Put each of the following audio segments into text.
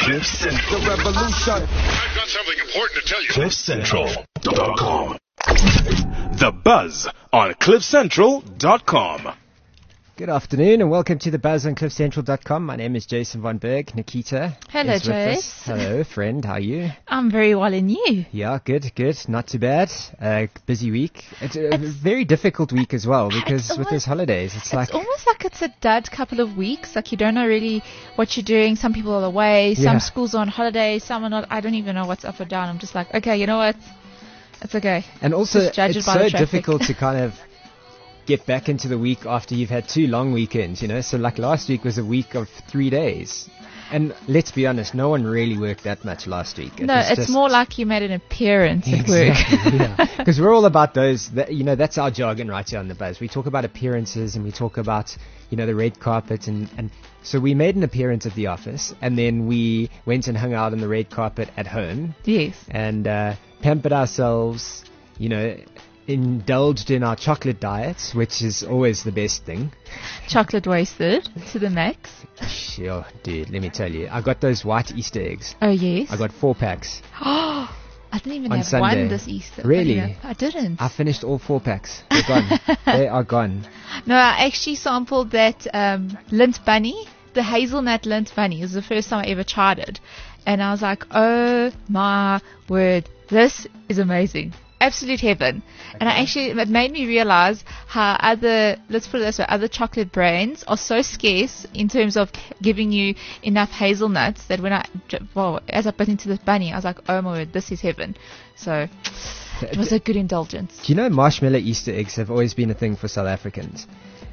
The revolution. I've got something important to tell you. CliffCentral.com. The Buzz on CliffCentral.com. Good afternoon and welcome to The Buzz on CliffCentral.com. My name is Jason Von Berg. Nikita Hello, is with us. Jace. Hello, friend. How are you? I'm very well, and you? Yeah, good. Not too bad. Busy week. It's a very difficult week as well because with those holidays, it's almost like it's a dud couple of weeks. Like you don't know really what you're doing. Some people are away. Some schools are on holiday. Some are not. I don't even know what's up or down. I'm just like, okay, you know what? It's okay. And also, Just judge it it's by so the traffic. difficult to kind of get back into the week after you've had 2 long weekends, you know. So like last week was a week of 3 days. And let's be honest, no one really worked that much last week. No, it's more like you made an appearance at work. Because we're all about those, that's our jargon right here on The Buzz. We talk about appearances and we talk about, the red carpet. And so we made an appearance at the office and then we went and hung out on the red carpet at home. Yes. And pampered ourselves, indulged in our chocolate diets, which is always the best thing. Chocolate wasted to the max. Sure, dude, let me tell you. I got those white Easter eggs. Oh, yes. I got 4 packs. I didn't even On have Sunday. one this Easter. Really? I didn't. I finished all 4 packs. They're gone. They are gone. No, I actually sampled that Lindt bunny, the hazelnut Lindt bunny. It was the first time I ever tried it. And I was like, oh my word, this is amazing. Absolute heaven. Okay. And it made me realize how let's put it this way, other chocolate brands are so scarce in terms of giving you enough hazelnuts that as I bit into the bunny, I was like, oh my word, this is heaven. So it was a good indulgence. Do you know marshmallow Easter eggs have always been a thing for South Africans?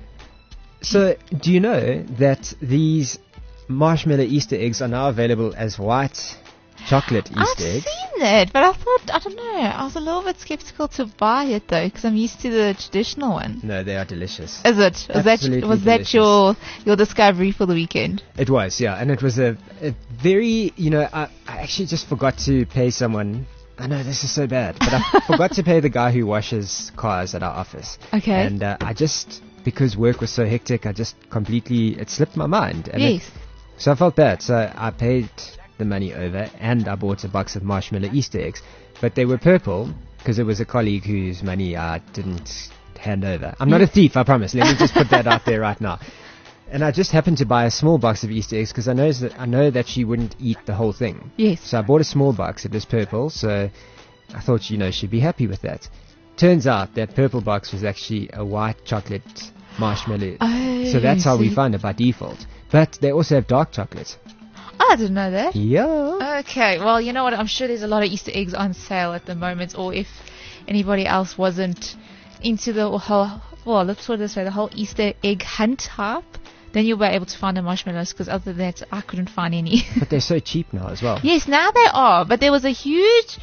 So do you know that these marshmallow Easter eggs are now available as white chocolate Easter eggs? I've seen that, but I don't know. I was a little bit skeptical to buy it though, because I'm used to the traditional one. No, they are delicious. Is it? Was that your discovery for the weekend? It was, yeah, and it was a very, I actually just forgot to pay someone. I know this is so bad, but I forgot to pay the guy who washes cars at our office. Okay. And because work was so hectic, it slipped my mind. And yes. So I felt bad, so I paid the money over and I bought a box of marshmallow Easter eggs, but they were purple because it was a colleague whose money I didn't hand over. I'm not a thief, I promise. Let me just put that out there right now. And I just happened to buy a small box of Easter eggs because I know that she wouldn't eat the whole thing. Yes. So I bought a small box. It was purple, so I thought she'd be happy with that. Turns out that purple box was actually a white chocolate marshmallow. Oh, so that's how we found it by default. But they also have dark chocolate. I didn't know that. Yeah. Okay, well, you know what? I'm sure there's a lot of Easter eggs on sale at the moment, or if anybody else wasn't into the let's put it this way, the whole Easter egg hunt hype, then you'll be able to find the marshmallows, because other than that, I couldn't find any. But they're so cheap now as well. Yes, now they are, but there was a huge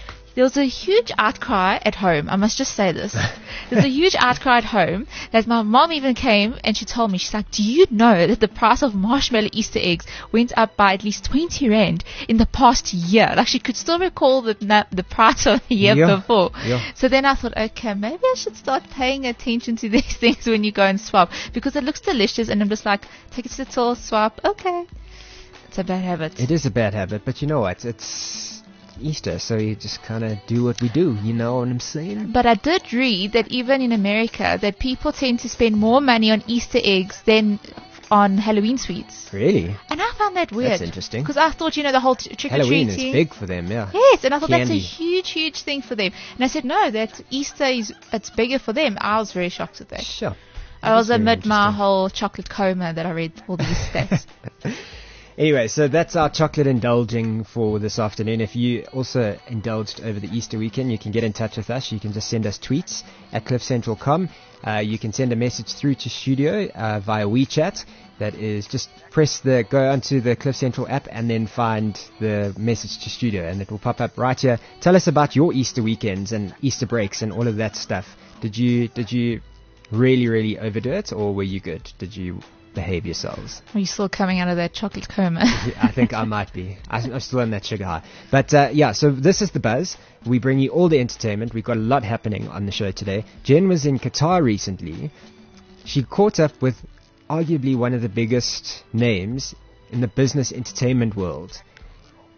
outcry at home. I must just say this. There's a huge outcry at home that my mom even came and she told me, she's like, do you know that the price of marshmallow Easter eggs went up by at least 20 Rand in the past year? Like she could still recall the price of the year before. Yeah. So then I thought, okay, maybe I should start paying attention to these things when you go and swap, because it looks delicious and I'm just like, take it to the till, swap, okay. It's a bad habit. It is a bad habit, but you know what? It's Easter, so you just kind of do what we do, you know what I'm saying? But I did read that even in America, that people tend to spend more money on Easter eggs than on Halloween sweets. Really? And I found that weird. That's interesting. Because I thought, the whole trick-or-treating. Halloween is big for them, yeah. Yes, and I thought Candy. that's a huge, huge thing for them. And I said, no, that Easter it's bigger for them. I was very shocked at that. Sure. I was amid my whole chocolate coma that I read all these stats. Anyway, so that's our chocolate indulging for this afternoon. If you also indulged over the Easter weekend, you can get in touch with us. You can just send us tweets at CliffCentral.com. You can send a message through to studio via WeChat. That is, just go onto the Cliff Central app and then find the message to studio, and it will pop up right here. Tell us about your Easter weekends and Easter breaks and all of that stuff. Did you really, really overdo it, or were you good? Did you behave yourselves? Are you still coming out of that chocolate coma? I think I might be. I'm still in that sugar high. But so this is The Buzz. We bring you all the entertainment. We've got a lot happening on the show today. Jen was in Qatar recently. She caught up with arguably one of the biggest names in the business entertainment world.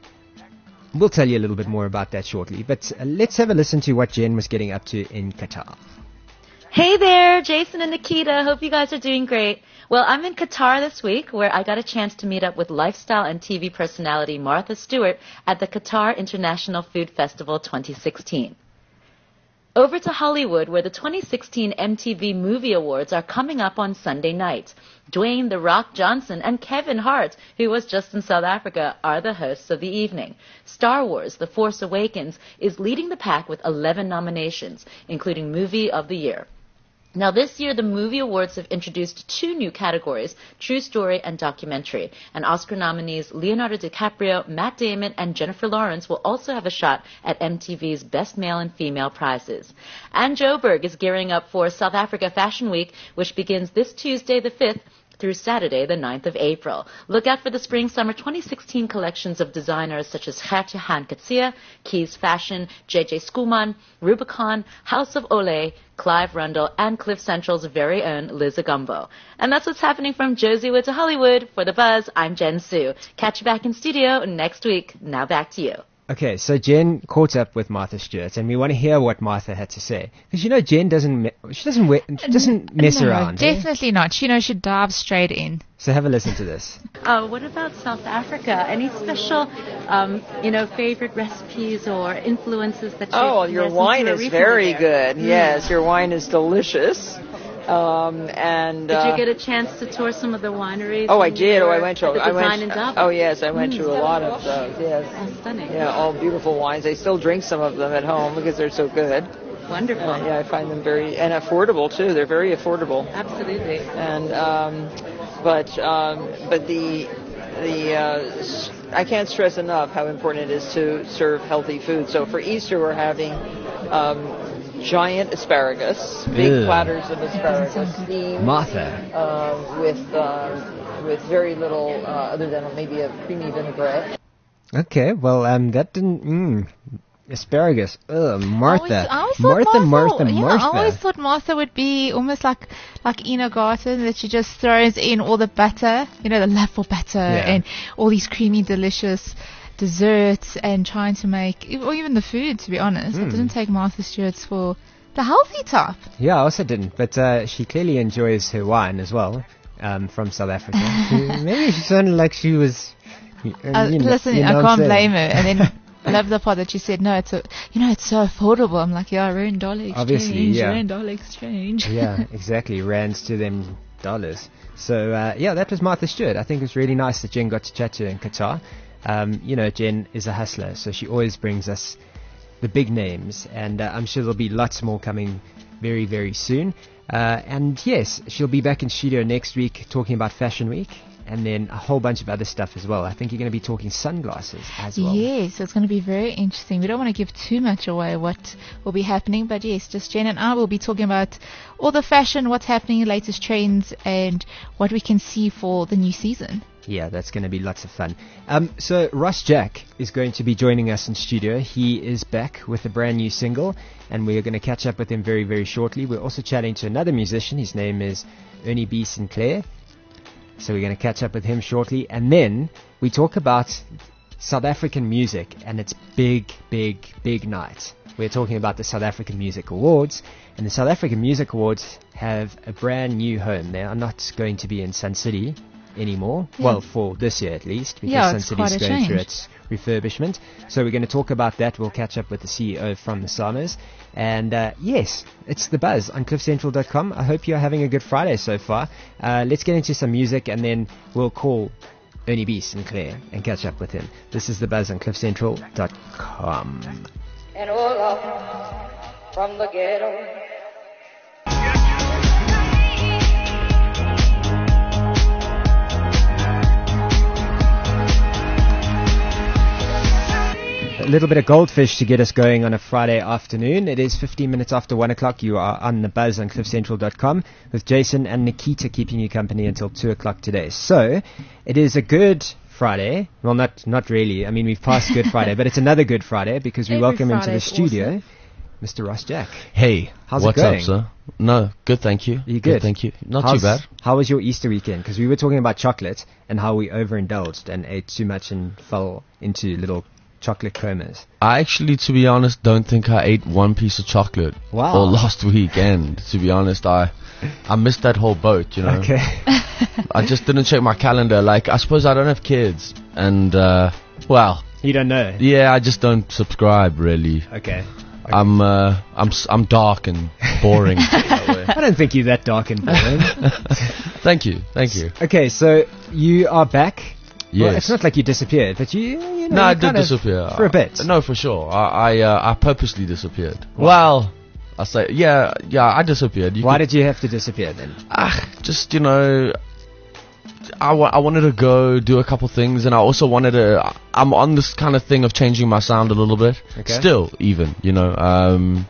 we'll tell you a little bit more about that shortly. But let's have a listen to what Jen was getting up to in Qatar. Hey there, Jason and Nikita. Hope you guys are doing great. Well, I'm in Qatar this week, where I got a chance to meet up with lifestyle and TV personality Martha Stewart at the Qatar International Food Festival 2016. Over to Hollywood, where the 2016 MTV Movie Awards are coming up on Sunday night. Dwayne "The Rock" Johnson and Kevin Hart, who was just in South Africa, are the hosts of the evening. Star Wars: The Force Awakens is leading the pack with 11 nominations, including Movie of the Year. Now, this year, the Movie Awards have introduced 2 new categories, True Story and Documentary. And Oscar nominees Leonardo DiCaprio, Matt Damon, and Jennifer Lawrence will also have a shot at MTV's Best Male and Female prizes. Anne Joburg is gearing up for South Africa Fashion Week, which begins this Tuesday the 5th through Saturday, the 9th of April. Look out for the Spring-Summer 2016 collections of designers such as Gert-Johan Coetzee, Keys Fashion, JJ Schoeman, Rubicon, House of Olay, Clive Rundle, and Cliff Central's very own Liz Agumbo. And that's what's happening from Jerseywood to Hollywood. For The Buzz, I'm Jen Sue. Catch you back in studio next week. Now back to you. Okay, so Jen caught up with Martha Stewart, and we want to hear what Martha had to say. Because, Jen doesn't mess around. Definitely not. She dives straight in. So have a listen to this. What about South Africa? Any special, favorite recipes or influences that you... Oh, your wine is very good. Yes, your wine is delicious. Did you get a chance to tour some of the wineries? Oh, I did. I went to. Oh, yes, I went to a lot of those. Yes. Oh, stunning. Yeah, all beautiful wines. I still drink some of them at home because they're so good. Wonderful. Yeah, I find them very and affordable too. They're very affordable. Absolutely. And but the I can't stress enough how important it is to serve healthy food. So for Easter, we're having giant asparagus, big platters of asparagus, steamed, Martha, with very little other than maybe a creamy vinaigrette. Okay, well, that didn't. Asparagus. Martha. I always thought Martha would be almost like Ina Garten, that she just throws in all the butter, the love for butter and all these creamy, delicious desserts and trying to make, or even the food, to be honest. I didn't take Martha Stewart's for the healthy type. Yeah, I also didn't, but she clearly enjoys her wine as well, from South Africa. Maybe she sounded like she was... listen, I can't blame her. And then I love the part that she said, no, it's so affordable. I'm like, yeah, rand dollar exchange. Obviously, yeah. Rand dollar exchange. Yeah, exactly. Rands to them dollars. So, that was Martha Stewart. I think it was really nice that Jen got to chat to her in Qatar. Jen is a hustler, so she always brings us the big names, and I'm sure there'll be lots more coming very, very soon. And yes, she'll be back in studio next week talking about Fashion Week, and then a whole bunch of other stuff as well. I think you're going to be talking sunglasses as well. Yes, it's going to be very interesting. We don't want to give too much away what will be happening, but yes, just Jen and I will be talking about all the fashion, what's happening, latest trends, and what we can see for the new season. Yeah, that's going to be lots of fun. So Ross Jack is going to be joining us in studio. He is back with a brand new single, and we're going to catch up with him very, very shortly. We're also chatting to another musician. His name is Ernie B. Sinclair. So we're going to catch up with him shortly. And then we talk about South African music and its big, big, big night. We're talking about the South African Music Awards. And the South African Music Awards have a brand new home. They are not going to be in Sun City anymore. Yeah. Well, for this year at least, because Sun City's going through its refurbishment. So we're going to talk about that. We'll catch up with the CEO from the Samas. And yes, it's The Buzz on cliffcentral.com. I hope you're having a good Friday so far. Let's get into some music, and then we'll call Ernie B. Sinclair and catch up with him. This is The Buzz on cliffcentral.com. And all up from the ghetto. A little bit of Goldfish to get us going on a Friday afternoon. It is 15 minutes after 1 o'clock. You are on The Buzz on cliffcentral.com with Jason and Nikita keeping you company until 2 o'clock today. So, it is a good Friday. Well, not really. I mean, we've passed Good Friday, but it's another Good Friday because we welcome into the studio Mr. Ross Jack. Hey, how's what's it going? Up, sir? No, good, thank you. You good? Thank you. Not too bad. How was your Easter weekend? Because we were talking about chocolate and how we overindulged and ate too much and fell into little chocolate comas? I actually, to be honest, don't think I ate one piece of chocolate Wow. all last weekend. To be honest, I missed that whole boat, you know. Okay. I just didn't check my calendar. Like, I suppose I don't have kids. And, well, You don't know? yeah, I just don't subscribe, really. Okay. I'm dark and boring. that way. I don't think you're that dark and boring. Thank you. Okay, so you are back. Yes. Well, it's not like you disappeared, but you know, No, I you did kind of- disappear. for a bit. No, for sure. I purposely disappeared. Well, I say, yeah, I disappeared. Why did you have to disappear then? Just, you know, I wanted to go do a couple things, and I also wanted to. I'm on this kind of thing of changing my sound a little bit. Okay. Still, even, you know.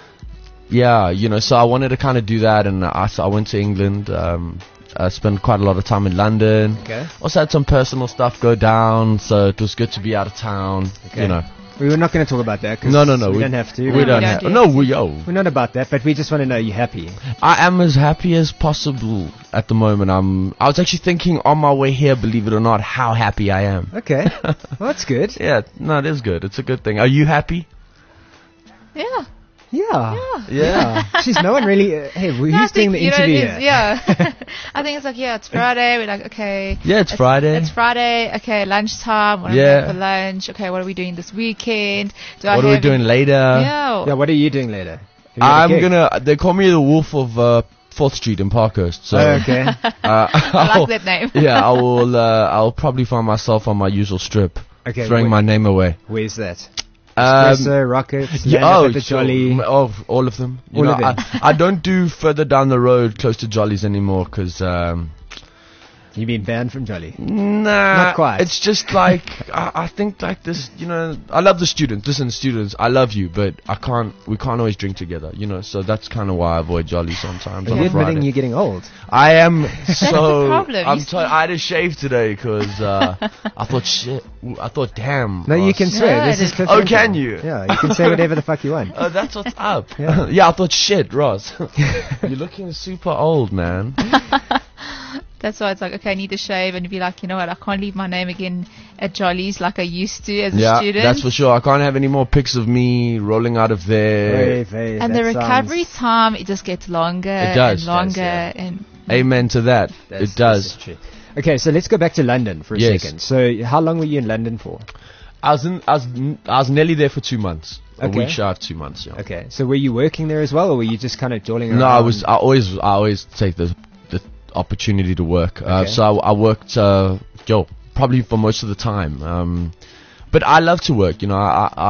Yeah, you know, so I wanted to kind of do that, and I went to England. I spent quite a lot of time in London. Okay. Also had some personal stuff go down, so it was good to be out of town. Okay. You know. We were not going to talk about that. 'Cause No, we don't have to. We we don't don't have. do No, it. We're not about that, but we just want to know you're happy. I am as happy as possible at the moment. I was actually thinking on my way here, believe it or not, how happy I am. Okay. Well, that's good. Yeah, no, it is good. It's a good thing. Are you happy? Yeah. Yeah. Yeah. Jeez, no one really. Hey, No, I who's doing think, the you know, interview it is, here? yeah. I think it's like, yeah, it's Friday. We're like, okay. Yeah, it's Friday. It's Friday. Okay, lunchtime. What am I Yeah. doing for lunch? Okay, what are we doing this weekend? I What are we have doing later? Yeah. Yeah, what are you doing later? Have you got a gig? They call me the Wolf of 4th Street in Parkhurst. So, Oh, okay. I like that name. Yeah, I'll probably find myself on my usual strip, Okay. throwing my name away. Where's that? Espresso, Rockets, Land Up at the sure. Jolly. Oh, all of them. You All know, of them. I don't do further down the road close to Jollies anymore because You've been banned from Jolly. nah, Not quite. It's just like I think like this. You know, I love the students. Listen, students, I love you, but we can't always drink together. You know, so that's kind of why I avoid Jolly sometimes. Are on you a admitting Friday. you're getting old? I am so. the problem. I had a shave today because I thought shit. I thought damn. No, you Ross. can swear. No, This it is is- Cliff Oh, Central. can you? Yeah, you can say whatever the fuck you want. Oh, that's what's up. Yeah. Yeah, I thought shit, Ross. You're looking super old, man. That's why it's like, okay, I need to shave, and be like, you know what, I can't leave my name again at Jolly's like I used to as a Yeah, student. that's for sure. I can't have any more pics of me rolling out of there. And the recovery time, it just gets longer It does, and longer. yeah. And Amen to that. It does. Okay, so let's go back to London for a Yes. second. So, how long were you in London for? I was nearly there for 2 months. A Okay. week shy of 2 months. Yeah. Okay, so were you working there as well, or were you just kind of jolling around? No, I always take the opportunity to work. Okay. So I worked, probably for most of the time. But I love to work. You know,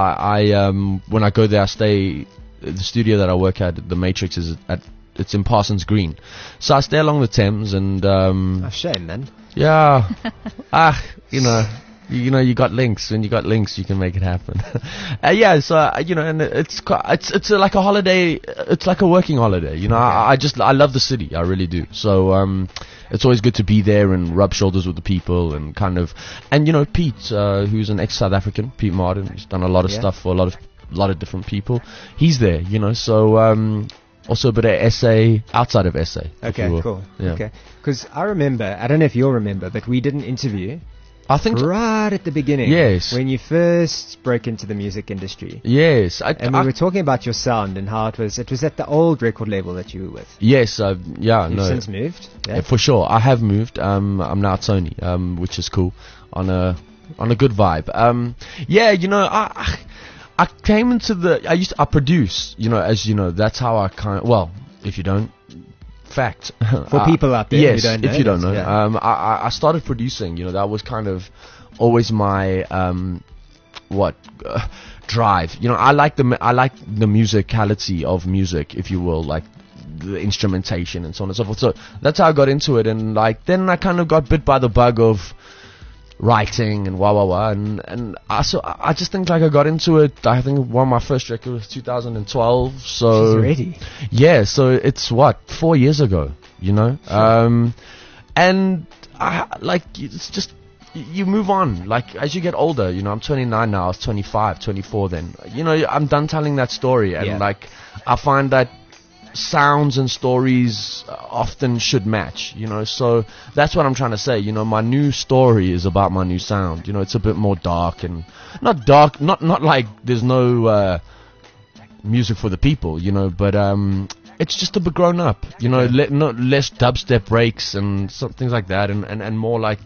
I when I go there, I stay. The studio that I work at, the Matrix, it's in Parsons Green. So I stay along the Thames, and Oh, shame, man. yeah, you got links. When you got links, you can make it happen. Yeah, so and it's like a holiday. It's like a working holiday. You know, I love the city. I really do. So it's always good to be there and rub shoulders with the people and Pete, who's an ex-South African, Pete Martin. He's done a lot of Yeah. stuff for a lot of different people. He's there. So. Also a bit of SA, outside of SA. if Okay, you will. cool. Yeah. Okay, because I remember, I don't know if you'll remember, but we did an interview I think, right at the beginning. Yes. When you first broke into the music industry. yes. And we were talking about your sound and how it was at the old record label that you were with. Yes, yeah, You've no. since moved. Yeah? Yeah, for sure. I have moved. I'm now at Sony, which is cool. On a good vibe. I came into I produce, as you know, that's how I if you don't, fact. For people out there who yes, don't know if you don't this, know. yeah. I started producing, that was kind of always my, drive. I like the musicality of music, if you will, like the instrumentation and so on and so forth. So that's how I got into it, and then I kind of got bit by the bug of writing and and I just think I got into it. I think one of my first record was 2012. So She's ready. yeah, so it's 4 years ago, Sure. and it's just you move on. As you get older, I'm 29 now. I was 25, 24 then. I'm done telling that story, and Yeah. I find that sounds and stories often should match, so that's what I'm trying to say. My new story is about my new sound. It's a bit more dark, and not dark, not like there's no music for the people, but it's just a bit grown up, less dubstep breaks and things like that, and more like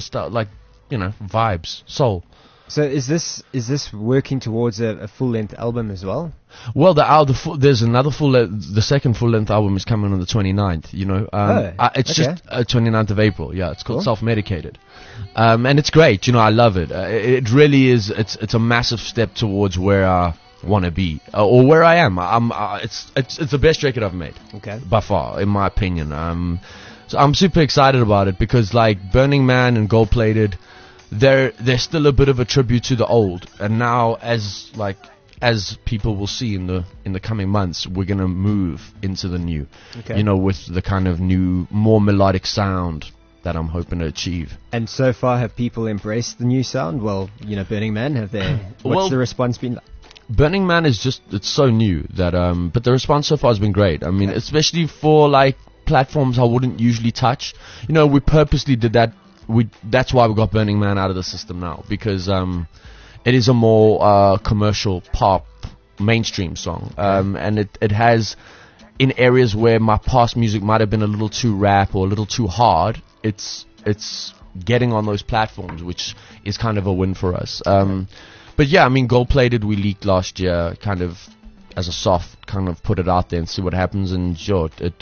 vibes, soul. So is this working towards a full-length album as well? Well, there's another the second full-length album is coming on the 29th, it's just 29th of April, it's called Self-Medicated. And it's great, I love it. It really is, it's a massive step towards where I want to be, or where I am. It's the best record I've made, by far, in my opinion. So I'm super excited about it, because like Burning Man and Gold Plated, they're still a bit of a tribute to the old, and now as people will see in the coming months, we're gonna move into the new, with the kind of new, more melodic sound that I'm hoping to achieve. And so far, have people embraced the new sound? Well, Burning Man, have they? What's the response been like? Burning Man is it's so new that but the response so far has been great. I mean, especially for like platforms I wouldn't usually touch. We purposely did that. That's why we got Burning Man out of the system now, because it is a more commercial pop mainstream song, and it has, in areas where my past music might have been a little too rap or a little too hard, it's getting on those platforms, which is kind of a win for us. But yeah, I mean, Gold Plated we leaked last year, kind of as a soft, kind of put it out there and see what happens, and sure, it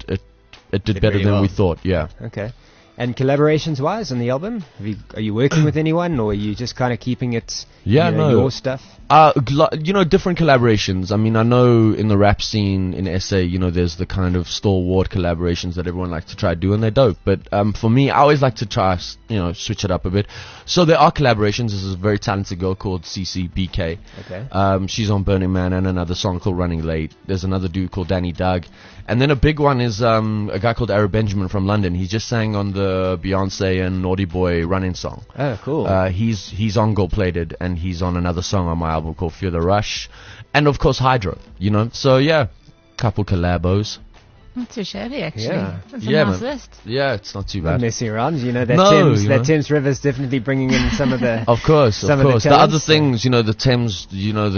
did better than we thought. Yeah. Okay. And collaborations-wise on the album, are you working with anyone, or are you just kind of keeping it, your stuff? Different collaborations. I mean, I know in the rap scene in SA, there's the kind of stalwart collaborations that everyone likes to try to do, and they're dope. But for me, I always like to try, switch it up a bit. So there are collaborations. There's a very talented girl called CCBK. Okay. She's on Burning Man and another song called Running Late. There's another dude called Danny Doug. And then a big one is a guy called Ara Benjamin from London. He just sang on the Beyonce and Naughty Boy Running song. Oh, cool. He's on Gold Plated, and he's on another song on my album called Fear the Rush. And of course Hydro, So yeah, couple collabos. Not too shabby, actually. Yeah. That's a nice list. Yeah, it's not too bad. Messing around, that Thames River's definitely bringing in some of the of course. The other things, the Thames,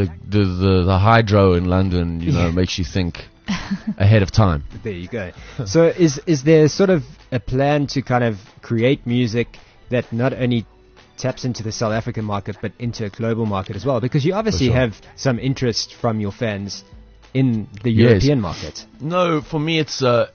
the hydro in London, makes you think ahead of time. There you go. So is there sort of a plan to kind of create music that not only taps into the South African market but into a global market as well? Because you obviously have some interest from your fans in the European market. No, for me it's a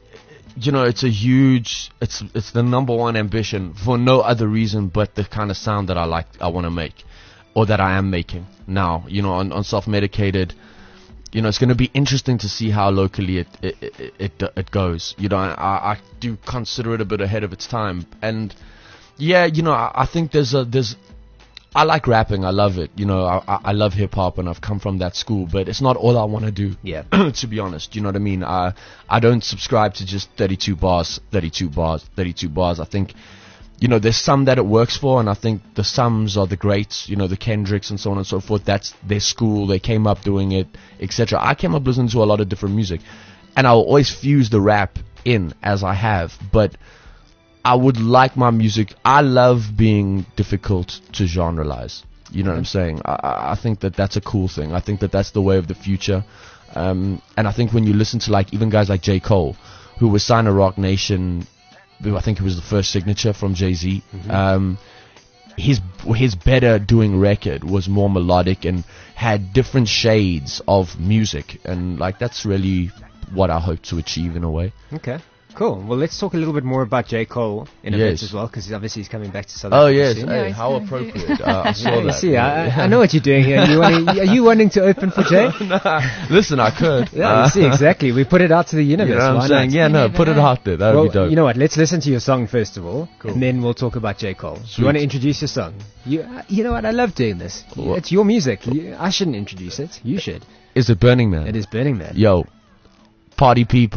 huge, it's the number one ambition for no other reason but the kind of sound that I want to make, or that I am making now, on Self-Medicated. It's going to be interesting to see how locally it goes. I do consider it a bit ahead of its time, and yeah, I think I like rapping. I love it. I love hip hop, and I've come from that school. But it's not all I want to do. Yeah. To be honest, you know what I mean. I don't subscribe to just 32 bars. I think, there's some that it works for, and I think the Sums are the greats. The Kendricks and so on and so forth. That's their school. They came up doing it, etc. I came up listening to a lot of different music, and I'll always fuse the rap in as I have, but I would like my music. I love being difficult to generalize. You know what I'm saying? I think that's a cool thing. I think that's the way of the future. And I think when you listen to even guys like J. Cole, who was signed to Rock Nation, I think it was the first signature from Jay-Z. Mm-hmm. His better doing record was more melodic and had different shades of music. And that's really what I hope to achieve in a way. Okay. Cool. Well, let's talk a little bit more about J. Cole in a bit as well, because obviously he's coming back to South Africa. Oh, yes. soon. Hey, how appropriate. I saw that. See, I know what you're doing here. Are you wanting to open for Jay? Listen, I could. Yeah, you see, exactly. We put it out to the universe. You know what I'm saying? Yeah, no, put it out there. That would be dope. You know what? Let's listen to your song first of all, and then we'll talk about J. Cole. Sweet. You want to introduce your song? You know what? I love doing this. Cool. It's your music. I shouldn't introduce it. You should. Is it Burning Man? It is Burning Man. Yo, party people.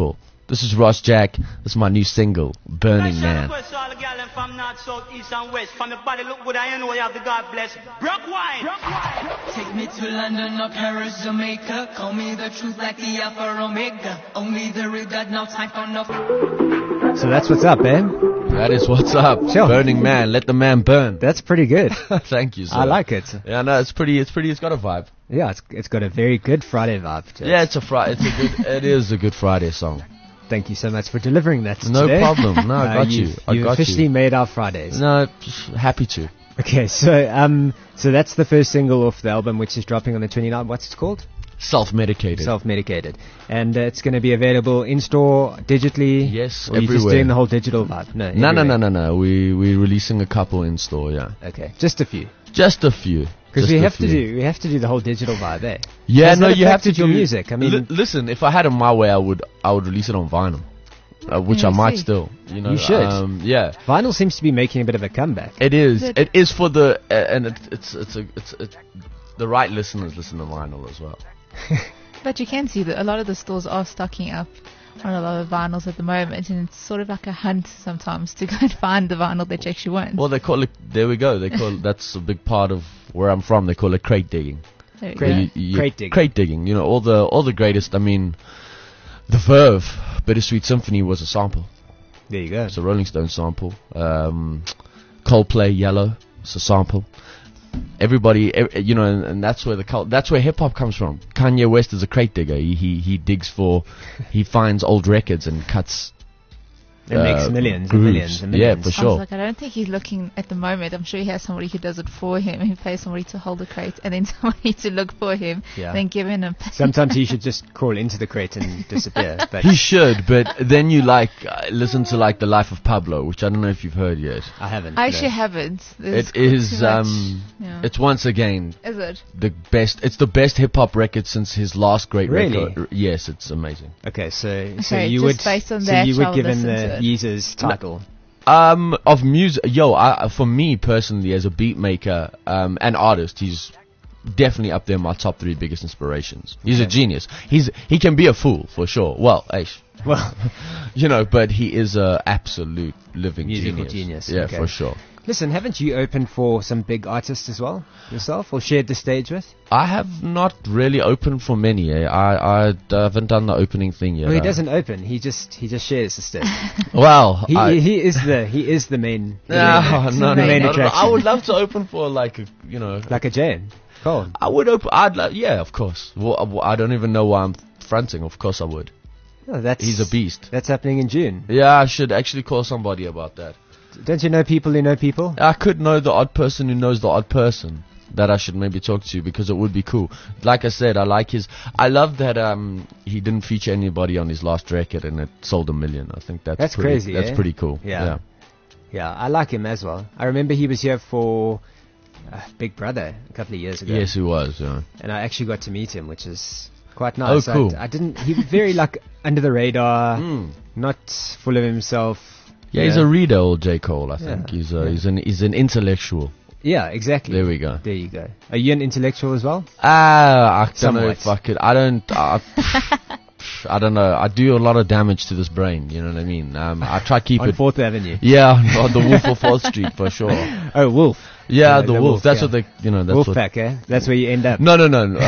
This is Ross Jack. This is my new single, Burning Man. From north, south, east, and west. From your body, look good, I know you have the God bless. Brock wine. Take me to London or Paris, Jamaica. Call me the truth like the Alpha Omega. Only the real got no time for no. So that's what's up, eh? That is what's up. Sure. Burning Man. Let the man burn. That's pretty good. Thank you, sir. I like it. Yeah, no, it's pretty. It's got a vibe. Yeah, it's got a very good Friday vibe to it. Yeah, it is a good Friday song. Thank you so much for delivering that No today. problem. No, I got you. You officially made our Fridays. No, happy to. Okay, so that's the first single off the album, which is dropping on the 29th. What's it called? Self-medicated. Self-medicated. And it's going to be available in-store, digitally? Yes, or everywhere. You're just doing the whole digital vibe? No, No. We're releasing a couple in-store, yeah. Okay, just a few. Just a few. Because we have to do the whole digital vibe, eh? Yeah, Has no, that you have to affected your music. I mean, listen, if I had it my way, I would release it on vinyl, which I might still. You know, you should. Yeah, vinyl seems to be making a bit of a comeback. it is. It is for the and it's the right listeners listen to vinyl as well. But you can see that a lot of the stores are stocking up on a lot of vinyls at the moment, and it's sort of like a hunt sometimes to go and find the vinyl that you actually want. Well, they call it. There we go. They call that's a big part of where I'm from. They call it crate digging. There you Crate- go. crate digging. Crate digging. You know, all the greatest. I mean, the Verve, Bittersweet Symphony was a sample. There you go. It's a Rolling Stones sample. Coldplay, Yellow, it's a sample. Everybody, you know, and that's where that's where hip hop comes from. Kanye West is a crate digger. He digs for, he finds old records and cuts. And makes millions and grooves. millions and millions. Yeah, for I sure. was like, I don't think he's looking at the moment. I'm sure he has somebody who does it for him. He pays somebody to hold the crate and then somebody to look for him. Yeah. Then give him a Sometimes he should just crawl into the crate and disappear. But He should, but then you listen to like The Life of Pablo, which I don't know if you've heard yet. I haven't. I actually no. haven't. There's It is too much. Yeah. it's once again Is it? the best. It's the best hip hop record since his last great Really? record. Yes, it's amazing. Okay, so Okay, you just would based on so that, you would I'll give him listen the to it. Yeezus title. Of music, for me personally, as a beat maker and artist, he's definitely up there in my top 3 biggest inspirations. He's a genius. He can be a fool for sure. Well, Well, you know, but he is a absolute living Musical genius. genius, Yeah, okay. for sure. listen, haven't you opened for some big artists as well yourself, or shared the stage with? I have not really opened for many. I haven't done the opening thing yet. Well, he doesn't open. He just shares the stage. Well, he is the main. No, the main no. attraction. I would love to open for like a Jane. Cool. I would open. Yeah, of course. Well, I don't even know why I'm fronting. Of course, I would. Oh, He's a beast. That's happening in June. Yeah, I should actually call somebody about that. Don't you know people who know people? I could know the odd person who knows the odd person that I should maybe talk to, because it would be cool. Like I said, I love that he didn't feature anybody on his last record and it sold 1 million. I think that's pretty, crazy. That's pretty cool. Yeah, I like him as well. I remember he was here for Big Brother a couple of years ago. Yes, he was. Yeah. And I actually got to meet him, which is quite nice. Oh, cool. I didn't. He was very under the radar, not full of himself. Yeah, he's a reader, old J. Cole. I think Yeah. he's an intellectual. Yeah, exactly. There we go. There you go. Are you an intellectual as well? I don't know Somewhat. if I could. I don't. I don't know. I do a lot of damage to this brain. You know what I mean? I try to keep On it. 4th Avenue. Yeah, on the Wolf of Wall Street for sure. Oh, Wolf. Yeah, the Wolf. That's yeah. what they. That's Wolf what. Pack, eh? That's where you end up. No.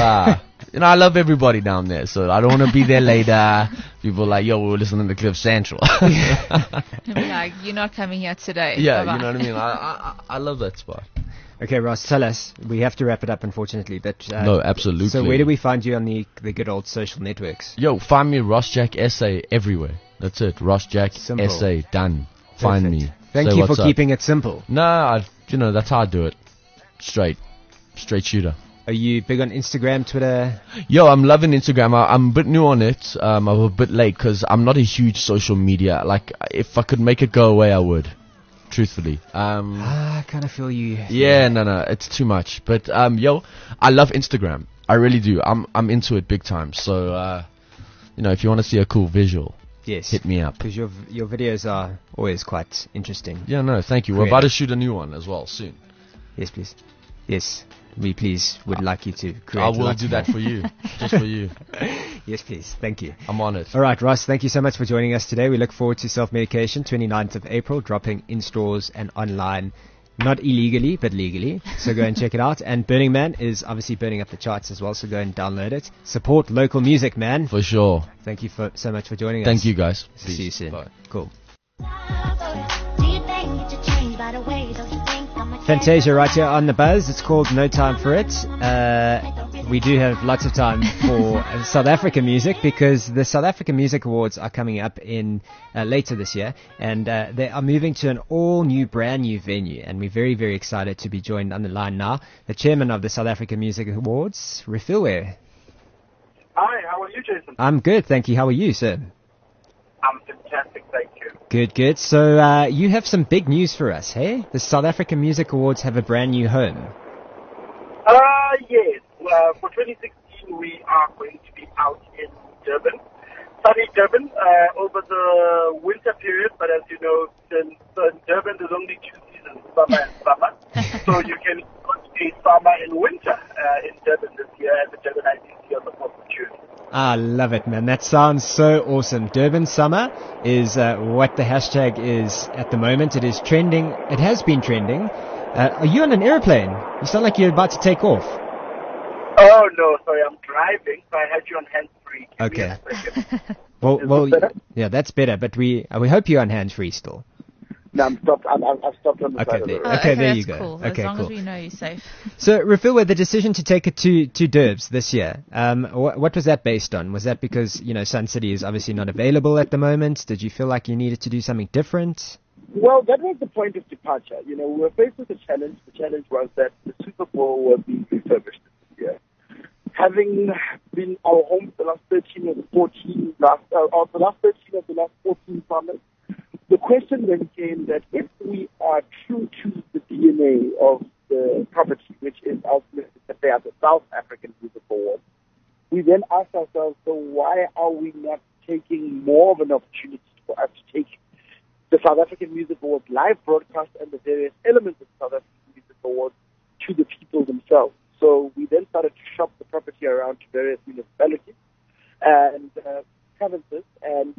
I love everybody down there, so I don't want to be there later. People are like, yo, we're listening to Cliff Central. He'll be like, you're not coming here today. Yeah, Bye-bye. you know what I mean? I love that spot. Okay, Ross, tell us. We have to wrap it up, unfortunately. But No, absolutely. So where do we find you on the good old social networks? Yo, find me Ross Jack SA everywhere. That's it. Ross Jack Simple. SA. Done. Find Perfect. me. Thank Say you for what's up. keeping it simple. No, that's how I do it. Straight shooter. Are you big on Instagram, Twitter? Yo, I'm loving Instagram. I'm a bit new on it. I'm a bit late because I'm not a huge social media. Like, if I could make it go away, I would. Truthfully. I kind of feel you. Yeah, no, it's too much. But yo, I love Instagram. I really do. I'm into it big time. So, if you want to see a cool visual, Yes. hit me up. Because your videos are always quite interesting. Yeah, no, thank you. We're about to shoot a new one as well soon. Yes, please. Yes. We please would like you to create. I will lots do more. that for you, just for you. Yes, please. Thank you. I'm on it. All right, Ross, thank you so much for joining us today. We look forward to Self-Medication, 29th of April, dropping in stores and online. Not illegally, but legally. So go and check it out. And Burning Man is obviously burning up the charts as well, so go and download it. Support local music, man. For sure. Thank you so much for joining us. Thank you, guys. See you soon. Bye. Cool. Fantasia right here on The Buzz. It's called No Time for It. We do have lots of time for South African music because the South African Music Awards are coming up in later this year, and they are moving to an all-new, brand-new venue, and we're very, very excited to be joined on the line now. The chairman of the South African Music Awards, Refilwe. Hi, how are you, Jason? I'm good, thank you. How are you, sir? I'm fantastic, thank you. Good, good. So you have some big news for us, hey? The South African Music Awards have a brand new home. Yes. For 2016, we are going to be out in Durban, sunny Durban, over the winter period. But as you know, in Durban, there's only 2 seasons, summer and summer. So you can see summer and winter in Durban this year at the Durban ICC on the 4th of June. I love it, man. That sounds so awesome. Durban Summer is what the hashtag is at the moment. It is trending. It has been trending. Are you on an airplane? You sound like you're about to take off. Oh, no, sorry, I'm driving, so I had you on hands-free. Okay. Well, yeah, that's better, but we hope you're on hands-free still. No, I've stopped on the side of the road. Okay, there you go. Cool. Okay, as long cool. as we know you're safe. So, Refilwe, the decision to take it to Durbs this year, what was that based on? Was that because, Sun City is obviously not available at the moment? Did you feel like you needed to do something different? Well, that was the point of departure. We were faced with a challenge. The challenge was that the Super Bowl was being refurbished this year. Having been our home for the last 13 of the 14 summers, the question then came that if we are true to the DNA of the property, which is ultimately that they are the South African Music Awards, we then asked ourselves, so why are we not taking more of an opportunity for us to take the South African Music Awards live broadcast and the various elements of the South African Music Awards to the people themselves? So we then started to shop the property around to various municipalities and provinces, and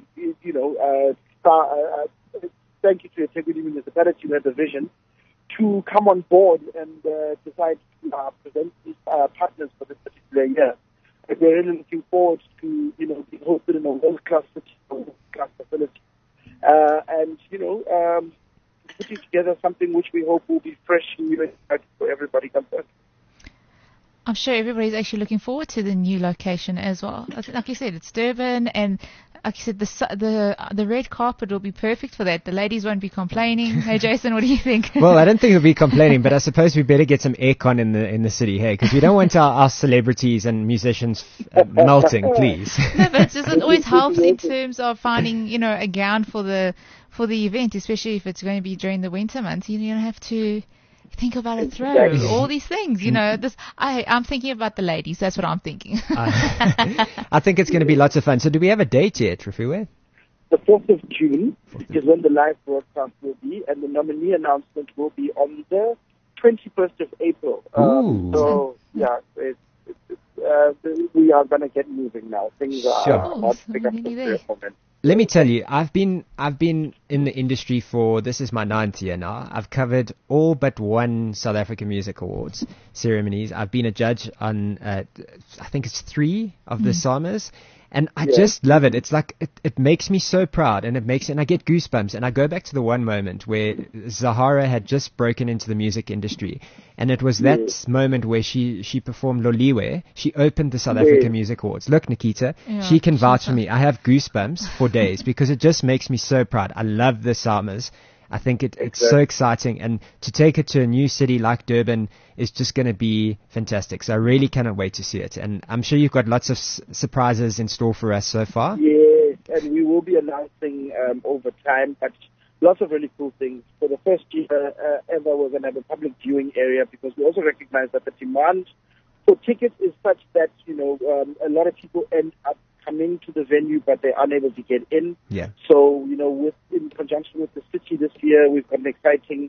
thank you to Integrity Municipality who had the vision to come on board and decide to present these partners for this particular year. And we're really looking forward to being hosted in a world-class city, a world-class facility, and putting together something which we hope will be fresh and new and exciting for everybody concerned. I'm sure everybody's actually looking forward to the new location as well. Like you said, it's Durban, and like you said, the red carpet will be perfect for that. The ladies won't be complaining. Hey, Jason, what do you think? Well, I don't think we'll be complaining, but I suppose we better get some aircon in the city, hey, because we don't want our celebrities and musicians melting, please. No, but it always helps in terms of finding, a gown for the event, especially if it's going to be during the winter months. You don't have to think about a throw, all these things, I'm thinking about the ladies. That's what I'm thinking. I think it's going to be lots of fun. So do we have a date yet, Refilwe? The 4th of June is when the live broadcast will be, and the nominee announcement will be on the 21st of April. So, yeah, we are going to get moving now. Things are about to pick up the moment. Let me tell you, I've been in the industry for, this is my 9th year now. I've covered all but one South African Music Awards ceremonies. I've been a judge on, I think it's 3 of the SAMAs. And I just love it. It's like, it makes me so proud, and and I get goosebumps. And I go back to the one moment where Zahara had just broken into the music industry. And it was that moment where she performed Loliwe. She opened the South African Music Awards. Look, Nikita, she can vouch for me. I have goosebumps for days because it just makes me so proud. I love the SAMAs. I think it's so exciting, and to take it to a new city like Durban is just going to be fantastic. So I really cannot wait to see it, and I'm sure you've got lots of surprises in store for us so far. Yes, and we will be announcing over time, but lots of really cool things. For the first year ever, we're going to have a public viewing area because we also recognize that the demand for tickets is such that, a lot of people end up coming to the venue, but they're unable to get in. Yeah. So, in conjunction with the city this year, we've got an exciting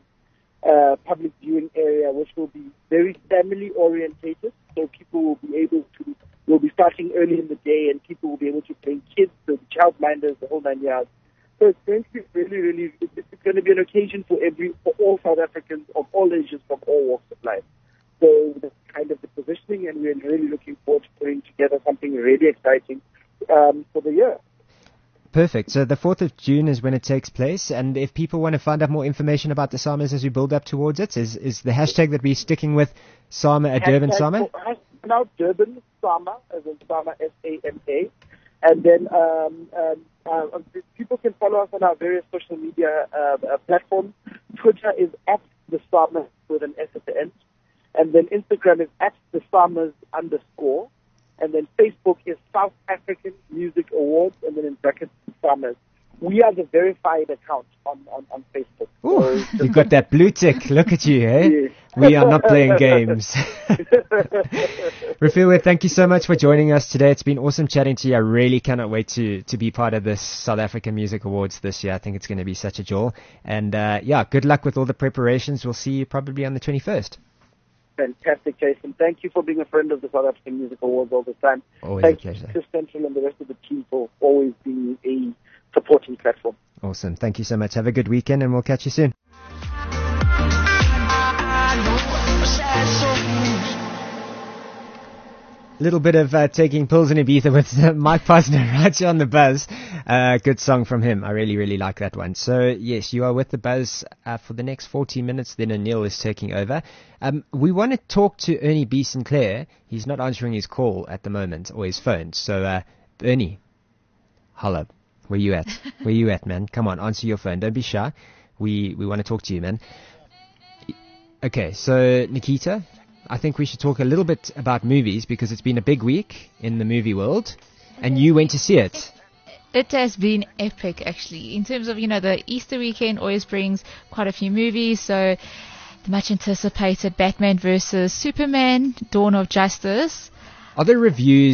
public viewing area which will be very family orientated. So people will be able to We'll be starting early in the day, and people will be able to bring kids, the childminders, the whole 9 yards. So it's going to be really, it's going to be an occasion for all South Africans of all ages from all walks of life. So that's kind of the positioning, and we're really looking forward to putting together something really exciting for the year. Perfect. So the 4th of June is when it takes place, and if people want to find out more information about the SAMAs as we build up towards it, is the hashtag that we're sticking with SAMA at Durban SAMA? Now Durban SAMA, as in SAMA, SAMA. And then people can follow us on our various social media platforms. Twitter is at the SAMA with an S at the end. And then Instagram is at the SAMAs _. And then Facebook is South African Music Awards, and then in brackets, SAMAs. We are the verified account on Facebook. Ooh, so you got that blue tick. Look at you, eh? Yes. We are not playing games. Rafiwa, thank you so much for joining us today. It's been awesome chatting to you. I really cannot wait to be part of this South African Music Awards this year. I think it's going to be such a joy. And good luck with all the preparations. We'll see you probably on the 21st. Fantastic, Jason. Thank you for being a friend of the South African Music Awards all the time. Always Thank a pleasure. you to Central and the rest of the team for always being a supporting platform. Awesome. Thank you so much. Have a good weekend, and we'll catch you soon. Little bit of taking pills in Ibiza with Mike Posner right here on the Buzz. Good song from him. I really, really like that one. So, yes, you are with the Buzz for the next 40 minutes. Then Anil is taking over. We want to talk to Ernie B. Sinclair. He's not answering his call at the moment, or his phone. So, Ernie, hello. Where you at? Where you at, man? Come on, answer your phone. Don't be shy. We want to talk to you, man. Okay, so Nikita, I think we should talk a little bit about movies, because it's been a big week in the movie world, and you went to see it. It has been epic, actually. In terms of, the Easter weekend always brings quite a few movies. So the much anticipated Batman vs. Superman, Dawn of Justice. Are the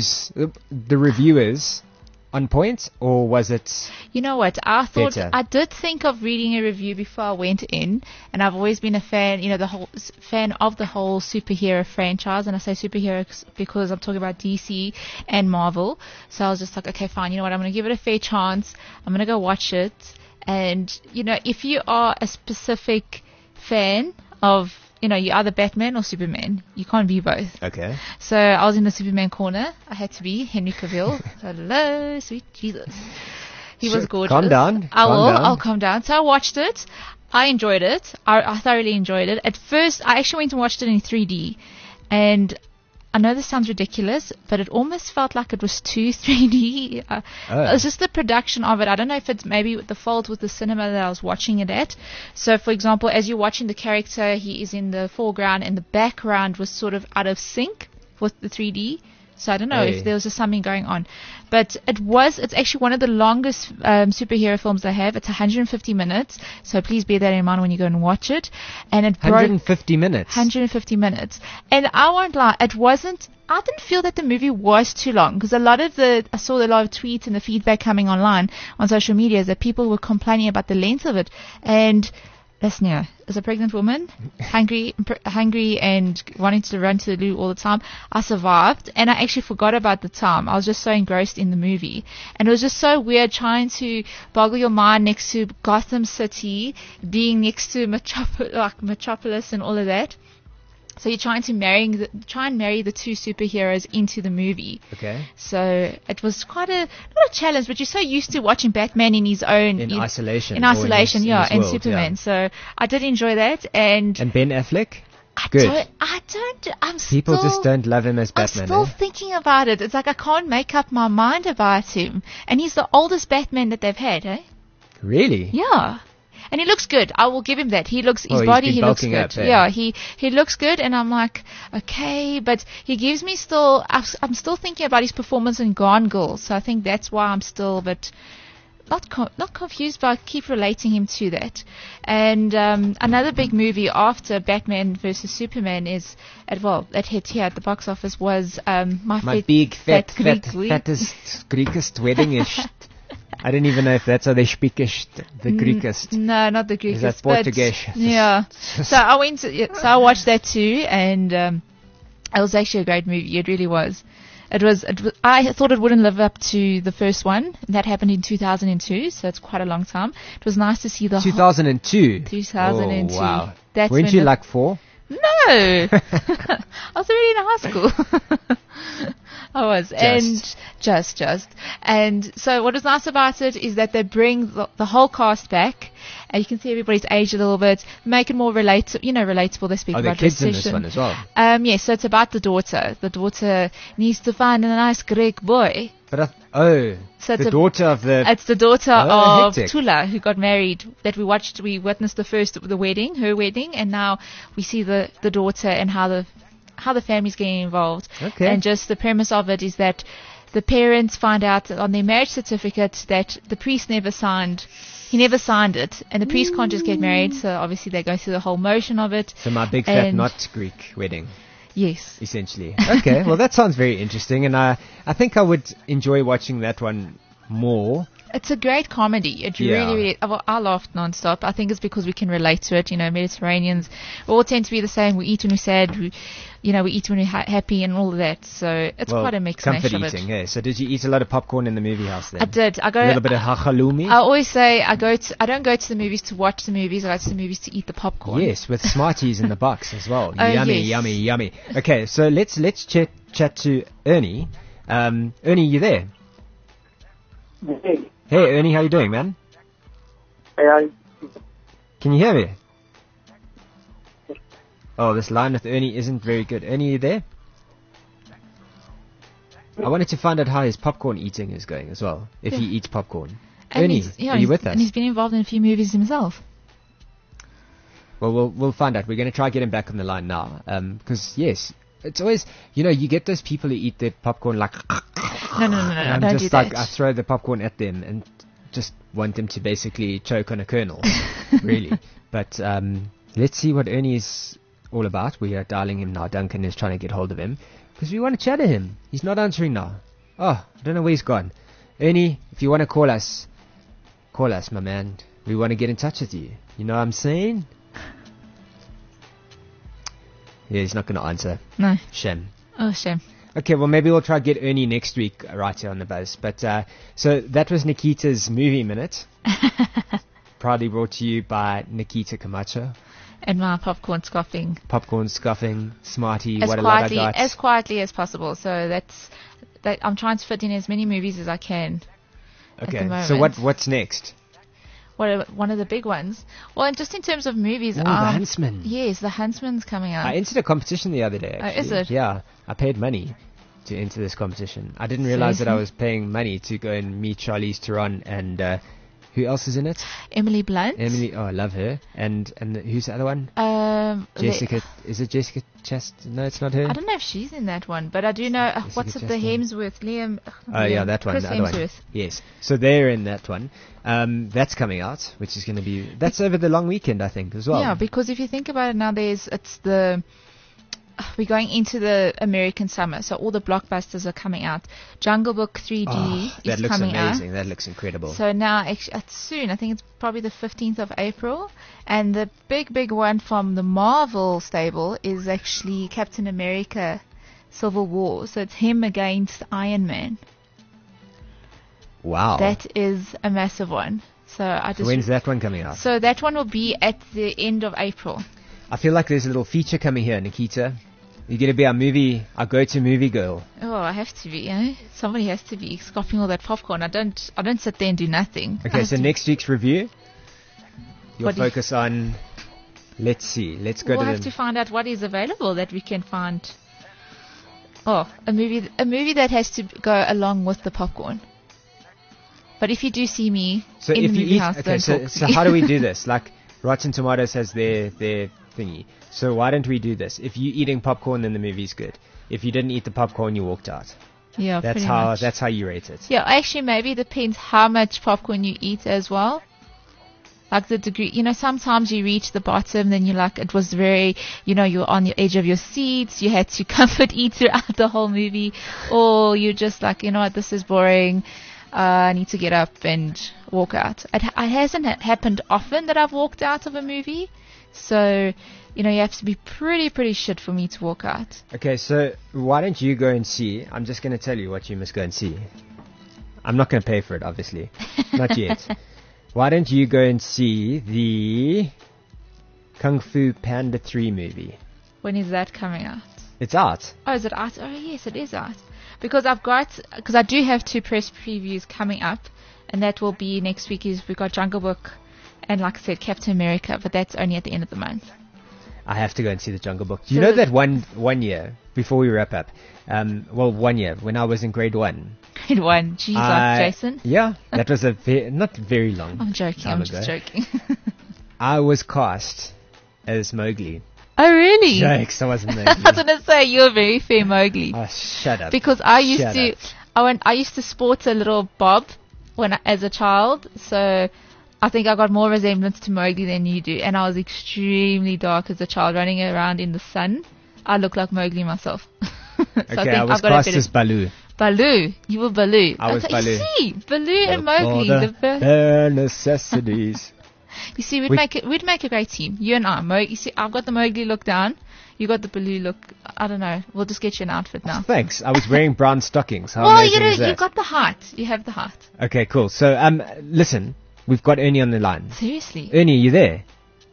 reviewers on point, or was it? You know what? I thought better? I did think of reading a review before I went in, and I've always been a fan, fan of the whole superhero franchise. And I say superhero because I'm talking about DC and Marvel. So I was just like, okay, fine. You know what? I'm going to give it a fair chance. I'm going to go watch it. And if you are a specific fan of, you're either Batman or Superman. You can't be both. Okay. So I was in the Superman corner. I had to be Henry Cavill. Hello, sweet Jesus. He was gorgeous. Calm down. I'll calm down. So I watched it. I enjoyed it. I thoroughly enjoyed it. At first, I actually went and watched it in 3D. And I know this sounds ridiculous, but it almost felt like it was too 3D. It was just the production of it. I don't know if it's maybe the fault with the cinema that I was watching it at. So, for example, as you're watching the character, he is in the foreground and the background was sort of out of sync with the 3D. So I don't know if there was just something going on. But it's actually one of the longest superhero films I have. It's 150 minutes. So please bear that in mind when you go and watch it. And it 150 minutes. 150 minutes. And I won't lie, I didn't feel that the movie was too long, because I saw a lot of tweets and the feedback coming online on social media that people were complaining about the length of it. And listen here, as a pregnant woman, hungry and wanting to run to the loo all the time, I survived, and I actually forgot about the time. I was just so engrossed in the movie, and it was just so weird trying to boggle your mind next to Gotham City, being next to Metropolis and all of that. So you're trying to marry the two superheroes into the movie. Okay. So it was quite not a challenge, but you're so used to watching Batman in his own isolation. In isolation, in his and world, Superman. Yeah. So I did enjoy that, and Ben Affleck. Good. People just don't love him as Batman. I'm still thinking about it. It's like I can't make up my mind about him, and he's the oldest Batman that they've had, eh? Really? Yeah. And he looks good. I will give him that. He looks he looks good. Up, yeah, he looks good, and I'm like, okay, but he gives me I'm still thinking about his performance in Gone Girl, so I think that's why I'm still a bit not confused, but I keep relating him to that. And another big movie after Batman vs Superman that hit here at the box office was my big fattest Greekest wedding is. I don't even know if that's how they speak the Greekest. No, not the Greekest. Is that Portuguese? Yeah. So I watched that too, and it was actually a great movie. It really was. I thought it wouldn't live up to the first one. That happened in 2002, so it's quite a long time. It was nice to see the 2002. 2002. Oh, wow. That's Weren't when you like 4? No, I was already in high school. I was, and so what was nice about it is that they bring the whole cast back, and you can see everybody's aged a little bit, make it more relatable. They speak Are there about kids in recession. this one as well? Yes, so it's about the daughter. The daughter needs to find a nice Greek boy. But So the daughter of the. It's the daughter Oh, of hectic. Tula who got married that we watched. We witnessed her wedding, and now we see the daughter and how the family's getting involved. Okay. And just the premise of it is that the parents find out on their marriage certificate that the priest never signed. He never signed it, and the priest can't just get married. So obviously they go through the whole motion of it. So my big fat And- not Greek wedding. Yes. Essentially. Okay, well that sounds very interesting, and I think I would enjoy watching that one more. It's a great comedy. It Yeah. really, I laughed nonstop. I think it's because we can relate to it. Mediterraneans, we all tend to be the same. We eat when we're sad. We eat when we're happy and all of that. So it's Well, quite a mix comfort mash of eating. it. Yeah. So did you eat a lot of popcorn in the movie house then? I did. I A little bit of halloumi. I always say I don't go to the movies to watch the movies. I go to the movies to eat the popcorn. Yes, with Smarties in the box as well. Oh, Yummy, yes. yummy, yummy. Okay, so let's chat to Ernie. Ernie, you there? Hey, Hey, Ernie, how you doing, man? Can you hear me? Oh, this line with Ernie isn't very good. Ernie, you there? I wanted to find out how his popcorn eating is going as well, if he eats popcorn. And Ernie, he's- are you with us? And he's been involved in a few movies himself. Well, we'll find out. We're going to try get him back on the line now. Because, yes, it's always, you get those people who eat their popcorn like... No, And I'm don't just do like, that. I throw the popcorn at them and just want them to basically choke on a kernel, really. But let's see what Ernie is all about. We are dialing him now. Duncan is trying to get hold of him because we want to chat to him. He's not answering now. Oh, I don't know where he's gone. Ernie, if you want to call us, my man. We want to get in touch with you. You know what I'm saying? Yeah, he's not going to answer. No. Shame. Oh, shame. Okay, well, maybe we'll try to get Ernie next week right here on the buzz. But so that was Nikita's Movie Minute. Proudly brought to you by Nikita Camacho. And my popcorn scoffing. Popcorn scuffing, Smarty, As what a lot I quietly, got. as quietly as possible. So that I'm trying to fit in as many movies as I can. At the Okay, moment. so what's next? One of the big ones. Well, and just in terms of movies, Oh, The Huntsman. Yes, The Huntsman's coming out. I entered a competition the other day, Oh, actually. is it? Yeah, I paid money to enter this competition. I didn't realize that I was paying money to go and meet Charlize Theron and who else is in it? Emily Blunt. Emily, oh, I love her. And who's the other one? Jessica, is it Jessica Chastain? No, it's not her. I don't know if she's in that one, but I do know, what's it, the Hemsworth, Liam. Oh, yeah, that one. Chris The other one. Hemsworth. Yes. So they're in that one. That's coming out, which is going to be... That's over the long weekend, I think, as well. Yeah, because if you think about it now, we're going into the American summer, so all the blockbusters are coming out. Jungle Book 3D that is looks coming amazing. out. That looks incredible. So now, it's soon. I think it's probably the 15th of April. And the big one from the Marvel stable is actually Captain America Civil War. So it's him against Iron Man. Wow. That is a massive one. So When's that one coming out? So that one will be at the end of April. I feel like there's a little feature coming here, Nikita. You're going to be our go-to movie girl. Oh, I have to be, Somebody has to be scoffing all that popcorn. I don't sit there and do nothing. Okay, so next week's review, you'll What do you- focus on... Let's see. Let's go We'll to have to find out what is available that we can find. Oh, a movie that has to go along with the popcorn. But if you do see me So in if the you movie eat... house, Okay, don't so talk to me. how do we do this? Like, Rotten Tomatoes has their thingy. So why don't we do this? If you're eating popcorn, then the movie's good. If you didn't eat the popcorn, you walked out. Yeah, That's pretty how much. that's how you rate it. Yeah, actually, maybe it depends how much popcorn you eat as well. Like the degree, sometimes you reach the bottom, then you're like, it was very, you're on the edge of your seats, you had to comfort eat throughout the whole movie, or you're just like, you know what, this is boring, I need to get up and walk out. It hasn't happened often that I've walked out of a movie, So, you have to be pretty shit for me to walk out. Okay, so why don't you go and see? I'm just going to tell you what you must go and see. I'm not going to pay for it, obviously. Not yet. Why don't you go and see the Kung Fu Panda 3 movie? When is that coming out? It's out. Oh, is it out? Oh, yes, it is out. Because I do have 2 press previews coming up, and that will be next week. We've got Jungle Book and, like I said, Captain America, but that's only at the end of the month. I have to go and see the Jungle Book. Do you know that one year, before we wrap up, 1 year, when I was in grade 1. Grade 1, jeez, like Jason? Yeah, that was not very long. I'm joking, I'm just joking. I was cast as Mowgli. Oh, really? Jokes, I wasn't Mowgli. I was going to say, you're a very fair Mowgli. Oh, shut up. Because I used to sport a little bob as a child, so I think I got more resemblance to Mowgli than you do, and I was extremely dark as a child, running around in the sun. I look like Mowgli myself. Okay, I was cast as Baloo. Baloo, you were Baloo. I was Baloo. You see, Baloo and Mowgli, the bare necessities. You see, we'd make a great team. You and I. You see, I've got the Mowgli look down. You got the Baloo look. I don't know. We'll just get you an outfit now. Thanks. I was wearing brown stockings. How amazing is that? You got the height. You have the height. Okay, cool. So, listen, we've got Ernie on the line. Seriously? Ernie, you there?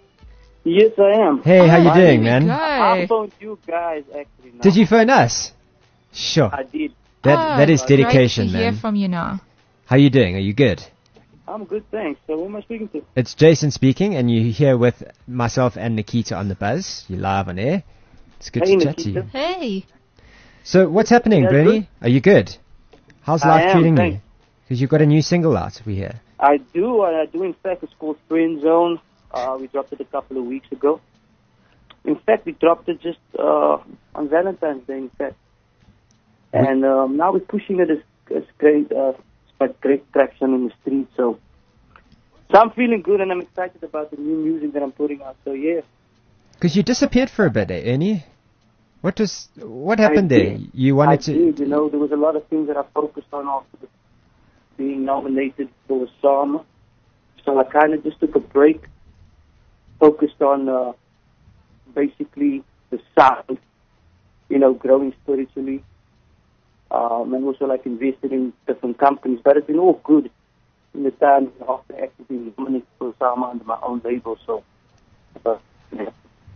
Yes, I am. Hey, how you doing, man? I phoned you guys actually now. Did you phone us? Sure. I did. That is dedication, great to man. hear from you now. How you doing? Are you good? I'm good, thanks. So who am I speaking to? It's Jason speaking, and you're here with myself and Nikita on the Buzz. You're live on air. It's good to chat to you. Hey. So what's happening, Yeah, Bernie? good. Are you good? How's life treating you? Thanks. Because you've got a new single out, we hear. I do. In fact, it's called Friend Zone. We dropped it a couple of weeks ago. In fact, we dropped it just on Valentine's Day, in fact. And now we're pushing it as great, quite great traction in the street. So I'm feeling good, and I'm excited about the new music that I'm putting out. So yeah. Because you disappeared for a bit, Ernie. What happened there? You wanted to... did. There was a lot of things that I focused on after being nominated for a SAMA. So I kind of just took a break, focused on basically the sound, growing spiritually, and also like invested in different companies. But it's been all good in the time after actually being nominated for SAMA under my own label. So, yeah.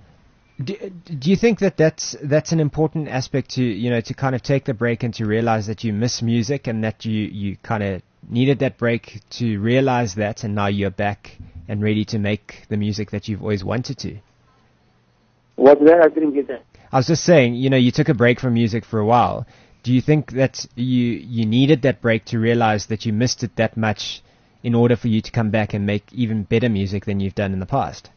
Do you think that's an important aspect to kind of take the break and to realize that you miss music, and that you kind of needed that break to realize that, and now you're back and ready to make the music that you've always wanted to? What's that? I didn't get that. I was just saying, you took a break from music for a while. Do you think that you needed that break to realize that you missed it that much in order for you to come back and make even better music than you've done in the past?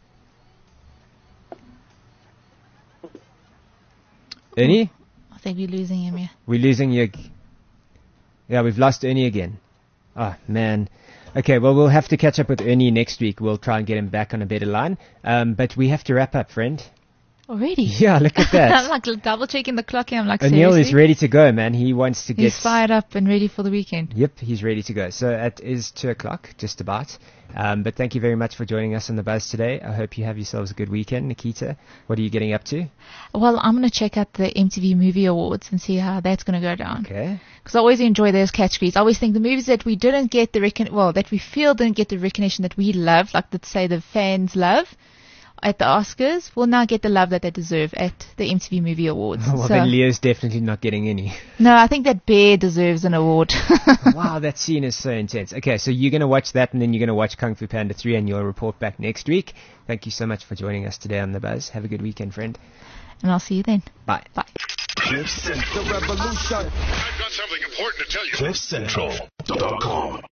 Ernie? I think we're losing him here. We're losing you. Yeah, we've lost Ernie again. Oh, man. Okay, well, we'll have to catch up with Ernie next week. We'll try and get him back on a better line. But we have to wrap up, friend. Already? Yeah, look at that. I'm like double checking the clock here. I'm like, O'Neill seriously? is ready to go, man. He wants to get... He's fired up and ready for the weekend. Yep, he's ready to go. So it is 2 o'clock, just about. But thank you very much for joining us on The Buzz today. I hope you have yourselves a good weekend. Nikita, what are you getting up to? Well, I'm going to check out the MTV Movie Awards and see how that's going to go down. Okay. Because I always enjoy those categories. I always think the movies that we didn't get that we feel didn't get the recognition that we love, like let's say the fans love, at the Oscars, will now get the love that they deserve at the MTV Movie Awards. Well, then Leo's definitely not getting any. No, I think that Bear deserves an award. Wow, that scene is so intense. Okay, so you're going to watch that, and then you're going to watch Kung Fu Panda 3, and you'll report back next week. Thank you so much for joining us today on The Buzz. Have a good weekend, friend. And I'll see you then. Bye. Bye. I've got something important to tell you. CliffCentral.com